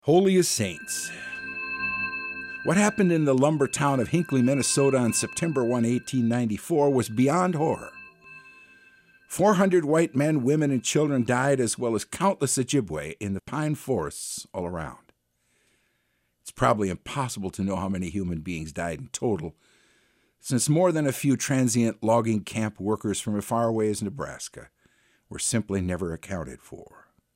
Holy as Saints. What happened in the lumber town of Hinckley, Minnesota on September 1, 1894 was beyond horror. 400 white men, women, and children died, as well as countless Ojibwe in the pine forests all around. It's probably impossible to know how many human beings died in total, since more than a few transient logging camp workers from as far away as Nebraska were simply never accounted for.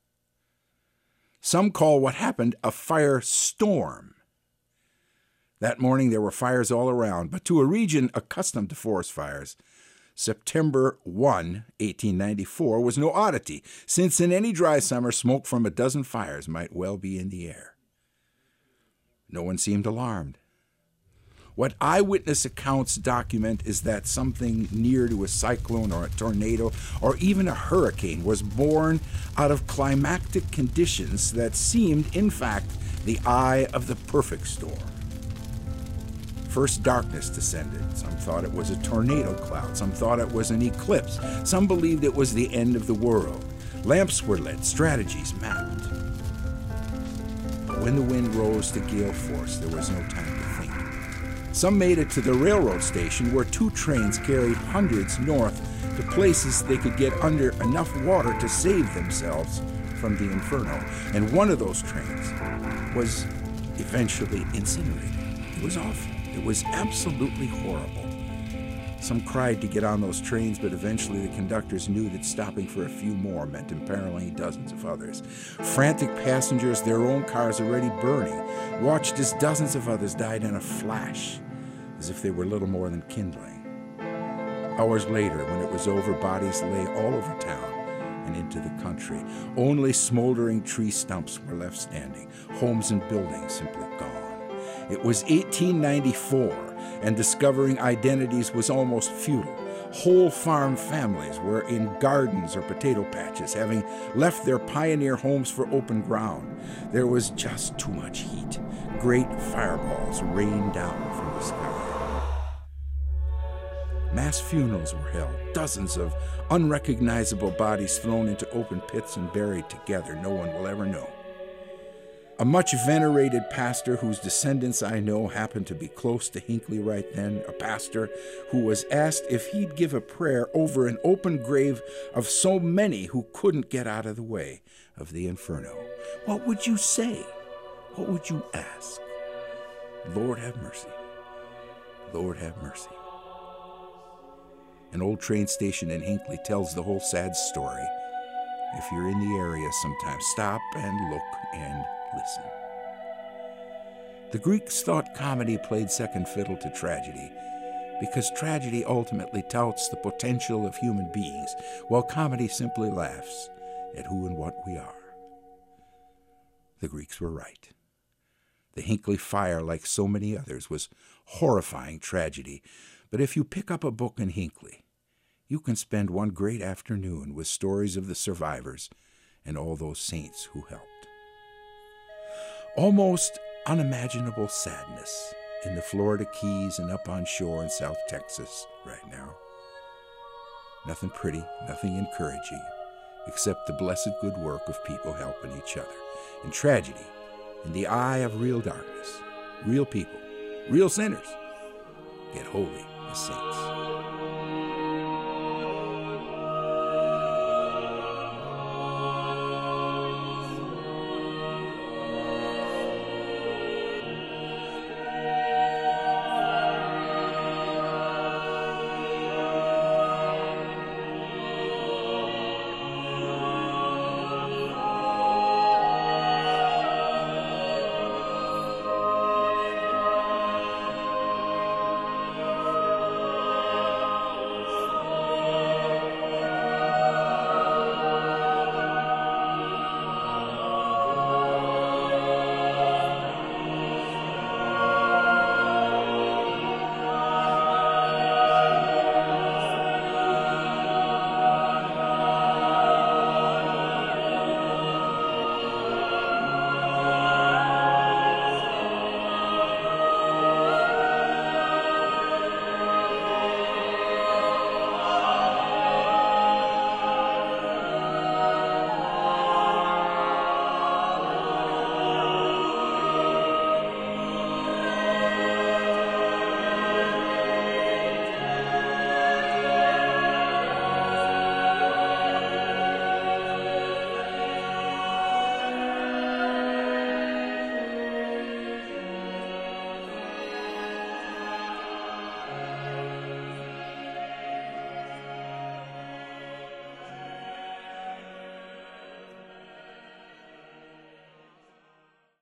Some call what happened a firestorm. That morning there were fires all around, but to a region accustomed to forest fires, September 1, 1894 was no oddity, since in any dry summer smoke from a dozen fires might well be in the air. No one seemed alarmed. What eyewitness accounts document is that something near to a cyclone or a tornado or even a hurricane was born out of climactic conditions that seemed, in fact, the eye of the perfect storm. First, darkness descended. Some thought it was a tornado cloud. Some thought it was an eclipse. Some believed it was the end of the world. Lamps were lit, strategies mapped. But when the wind rose to gale force, there was no time to think. Some made it to the railroad station where two trains carried hundreds north to places they could get under enough water to save themselves from the inferno. And one of those trains was eventually incinerated. It was awful. It was absolutely horrible. Some cried to get on those trains, but eventually the conductors knew that stopping for a few more meant imperiling dozens of others. Frantic passengers, their own cars already burning, watched as dozens of others died in a flash, as if they were little more than kindling. Hours later, when it was over, bodies lay all over town and into the country. Only smoldering tree stumps were left standing, homes and buildings simply gone. It was 1894, and discovering identities was almost futile. Whole farm families were in gardens or potato patches, having left their pioneer homes for open ground. There was just too much heat. Great fireballs rained down from the sky. Mass funerals were held, dozens of unrecognizable bodies thrown into open pits and buried together. No one will ever know. A much venerated pastor whose descendants I know happened to be close to Hinckley right then, a pastor who was asked if he'd give a prayer over an open grave of so many who couldn't get out of the way of the inferno. What would you say? What would you ask? Lord have mercy. Lord have mercy. An old train station in Hinckley tells the whole sad story. If you're in the area sometime, stop and look and listen. The Greeks thought comedy played second fiddle to tragedy because tragedy ultimately touts the potential of human beings, while comedy simply laughs at who and what we are. The Greeks were right. The Hinckley fire, like so many others, was horrifying tragedy, but if you pick up a book in Hinckley, you can spend one great afternoon with stories of the survivors and all those saints who helped. Almost unimaginable sadness in the Florida Keys and up on shore in South Texas right now. Nothing pretty, nothing encouraging, except the blessed good work of people helping each other. And tragedy, in the eye of real darkness, real people, real sinners, get holy as saints.